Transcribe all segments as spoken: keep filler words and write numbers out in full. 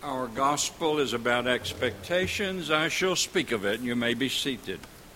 Our gospel is about expectations. I shall speak of it, and you may be seated.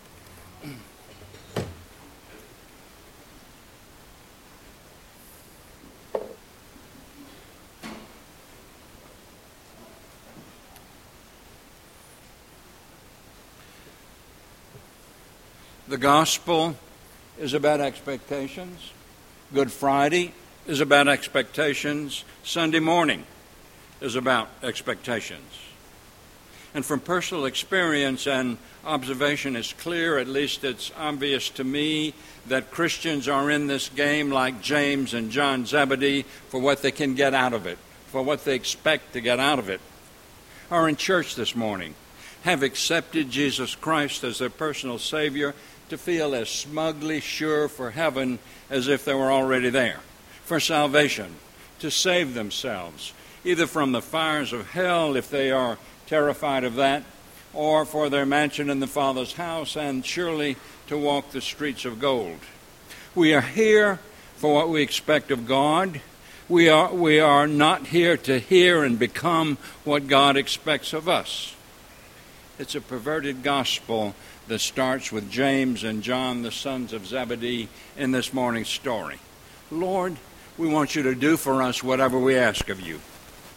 The gospel is about expectations. Good Friday is about expectations. Sunday morning is about expectations. And from personal experience and observation, it's clear, at least it's obvious to me, that Christians are in this game like James and John Zebedee for what they can get out of it, for what they expect to get out of it. Are in church this morning, have accepted Jesus Christ as their personal Savior, to feel as smugly sure for heaven as if they were already there, for salvation, to save themselves, either from the fires of hell if they are terrified of that, or for their mansion in the Father's house, and surely to walk the streets of gold. We are here for what we expect of God. We are, we are not here to hear and become what God expects of us. It's a perverted gospel that starts with James and John, the sons of Zebedee, in this morning's story. Lord, we want you to do for us whatever we ask of you.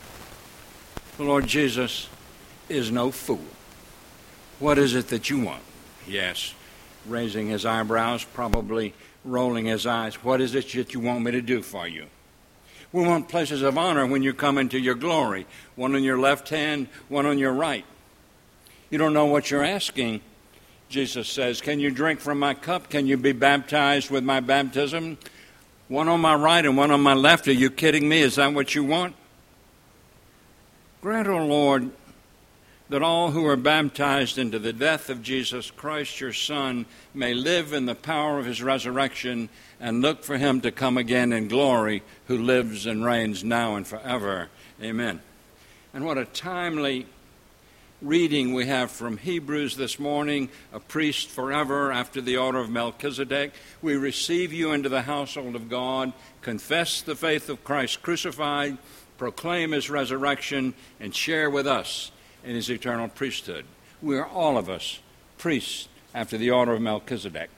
The Lord Jesus is no fool. What is it that you want? He asks, raising his eyebrows, probably rolling his eyes. What is it that you want me to do for you? We want places of honor when you come into your glory. One on your left hand, one on your right. You don't know what you're asking. Jesus says, can you drink from my cup? Can you be baptized with my baptism? One on my right and one on my left. Are you kidding me? Is that what you want? Grant, O Lord, that all who are baptized into the death of Jesus Christ, your Son, may live in the power of his resurrection and look for him to come again in glory, who lives and reigns now and forever. Amen. And what a timely reading we have from Hebrews this morning, a priest forever after the order of Melchizedek. We receive you into the household of God, confess the faith of Christ crucified, proclaim his resurrection, and share with us in his eternal priesthood. We are all of us priests after the order of Melchizedek.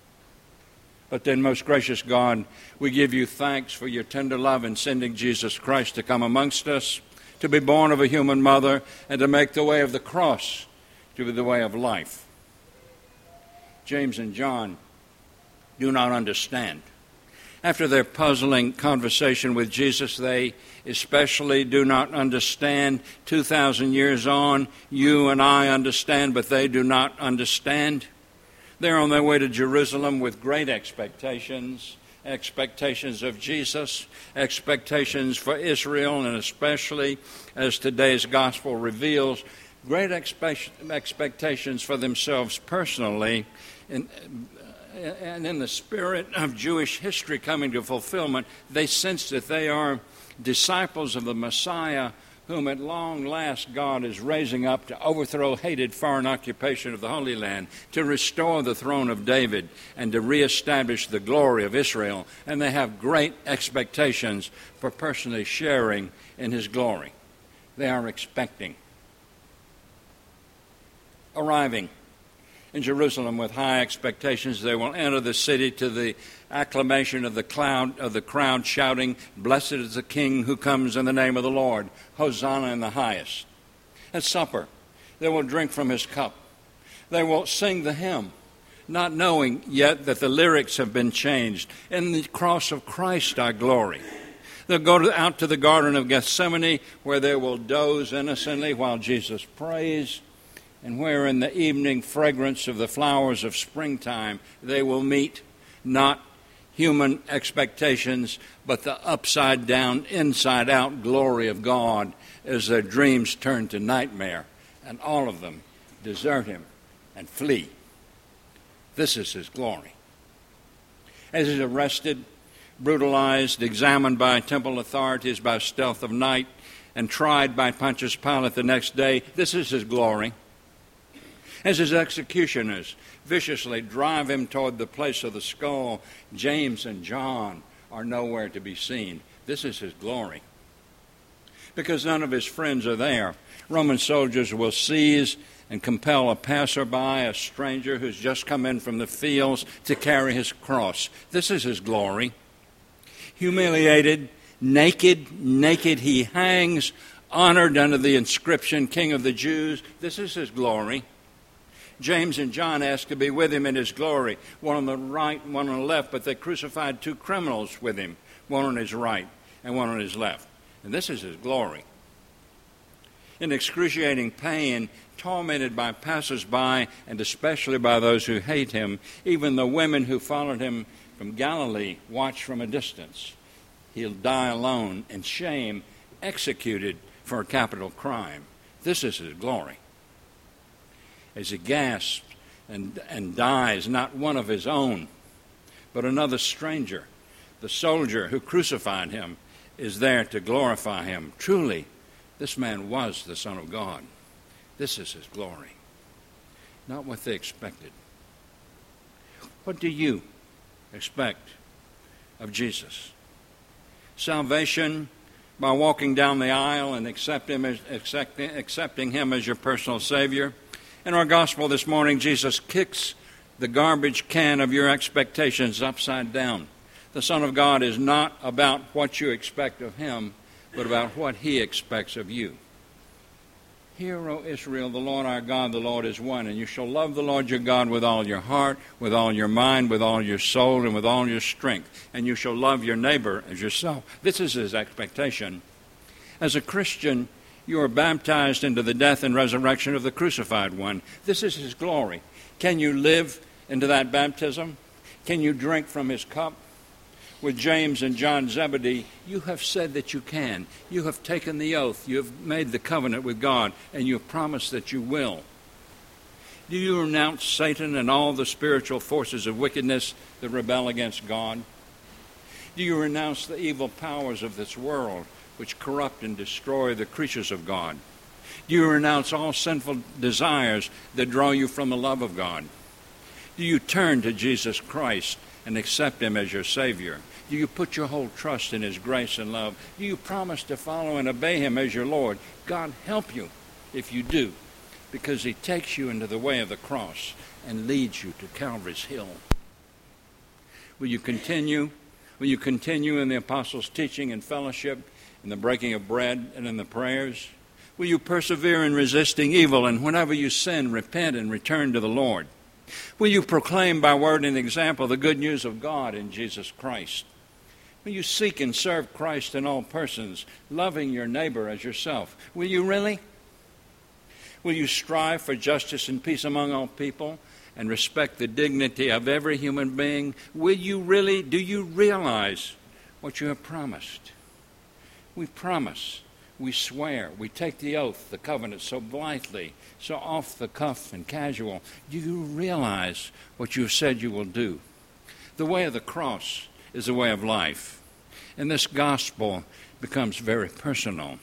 But then, most gracious God, we give you thanks for your tender love in sending Jesus Christ to come amongst us, to be born of a human mother, and to make the way of the cross to be the way of life. James and John do not understand. After their puzzling conversation with Jesus, they especially do not understand. two thousand years on, you and I understand, but they do not understand. They're on their way to Jerusalem with great expectations. Expectations of Jesus, expectations for Israel, and especially, as today's gospel reveals, great expect- expectations for themselves personally. And, and in the spirit of Jewish history coming to fulfillment, they sense that they are disciples of the Messiah, whom at long last God is raising up to overthrow hated foreign occupation of the Holy Land, to restore the throne of David, and to reestablish the glory of Israel. And they have great expectations for personally sharing in his glory. They are expecting. Arriving in Jerusalem with high expectations, they will enter the city to the acclamation of the cloud of the crowd, shouting, "Blessed is the King who comes in the name of the Lord. Hosanna in the highest." At supper, they will drink from his cup. They will sing the hymn, not knowing yet that the lyrics have been changed. In the cross of Christ I glory. They'll go to, out to the Garden of Gethsemane, where they will doze innocently while Jesus prays, and where in the evening fragrance of the flowers of springtime they will meet not human expectations, but the upside-down, inside-out glory of God as their dreams turn to nightmare, and all of them desert him and flee. This is his glory. As he's arrested, brutalized, examined by temple authorities by stealth of night, and tried by Pontius Pilate the next day, this is his glory. As his executioners viciously drive him toward the place of the skull, James and John are nowhere to be seen. This is his glory. because none of his friends are there. Roman soldiers will seize and compel a passerby, a stranger who's just come in from the fields, to carry his cross. This is his glory. Humiliated, naked, naked he hangs, honored under the inscription, King of the Jews. This is his glory. James and John asked to be with him in his glory, one on the right and one on the left, but they crucified two criminals with him, one on his right and one on his left. And this is his glory. In excruciating pain, tormented by passers-by, and especially by those who hate him, even the women who followed him from Galilee watch from a distance. He'll die alone in shame, executed for a capital crime. This is his glory. As he gasps and, and dies, not one of his own, but another stranger, the soldier who crucified him, is there to glorify him. Truly, this man was the Son of God. This is his glory. Not what they expected. What do you expect of Jesus? Salvation by walking down the aisle and accept him as, accepting, accepting him as your personal Savior. In our gospel this morning, Jesus kicks the garbage can of your expectations upside down. The Son of God is not about what you expect of him, but about what he expects of you. Hear, O Israel, the Lord our God, the Lord is one, and you shall love the Lord your God with all your heart, with all your mind, with all your soul, and with all your strength, and you shall love your neighbor as yourself. This is his expectation. As a Christian, you are baptized into the death and resurrection of the crucified one. This is his glory. Can you live into that baptism? Can you drink from his cup? With James and John Zebedee, you have said that you can. You have taken the oath. You have made the covenant with God, and you have promised that you will. Do you renounce Satan and all the spiritual forces of wickedness that rebel against God? Do you renounce the evil powers of this world, which corrupt and destroy the creatures of God? Do you renounce all sinful desires that draw you from the love of God? Do you turn to Jesus Christ and accept him as your Savior? Do you put your whole trust in his grace and love? Do you promise to follow and obey him as your Lord? God help you if you do, because he takes you into the way of the cross and leads you to Calvary's hill. Will you continue? Will you continue in the apostles' teaching and fellowship, in the breaking of bread and in the prayers? Will you persevere in resisting evil, and whenever you sin, repent and return to the Lord? Will you proclaim by word and example the good news of God in Jesus Christ? Will you seek and serve Christ in all persons, loving your neighbor as yourself? Will you really? Will you strive for justice and peace among all people and respect the dignity of every human being? Will you really, do you realize what you have promised? We promise. We swear, we take the oath, the covenant, so blithely, so off the cuff and casual. Do you realize what you have said you will do? The way of the cross is the way of life, and this gospel becomes very personal.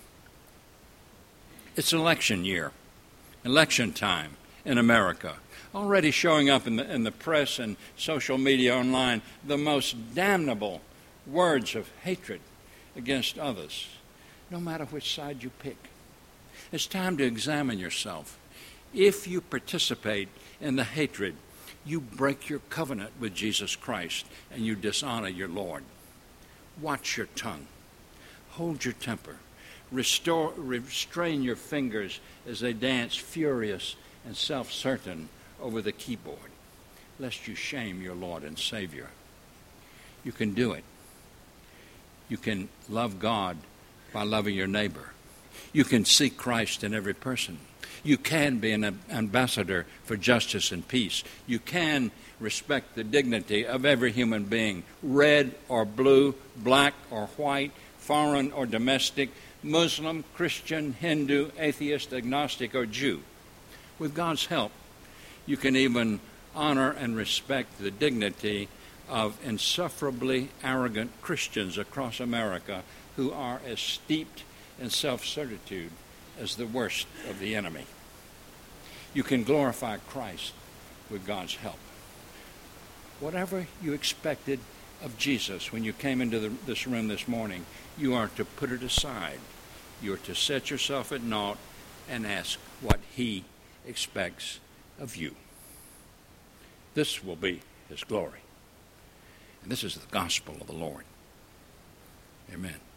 It's election year, election time in America. Already showing up in the, in the press and social media online, the most damnable words of hatred against others, no matter which side you pick. It's time to examine yourself. If you participate in the hatred, you break your covenant with Jesus Christ and you dishonor your Lord. Watch your tongue. Hold your temper. Restore, restrain your fingers as they dance furious and self-certain over the keyboard, lest you shame your Lord and Savior. You can do it. You can love God by loving your neighbor. You can seek Christ in every person. You can be an ambassador for justice and peace. You can respect the dignity of every human being, red or blue, black or white, foreign or domestic, Muslim, Christian, Hindu, atheist, agnostic, or Jew. With God's help, you can even honor and respect the dignity of insufferably arrogant Christians across America who are as steeped in self-certitude as the worst of the enemy. You can glorify Christ with God's help. Whatever you expected of Jesus when you came into the, this room this morning, you are to put it aside. you're to set yourself at naught and ask what he expects of you. This will be his glory. And this is the gospel of the Lord. Amen.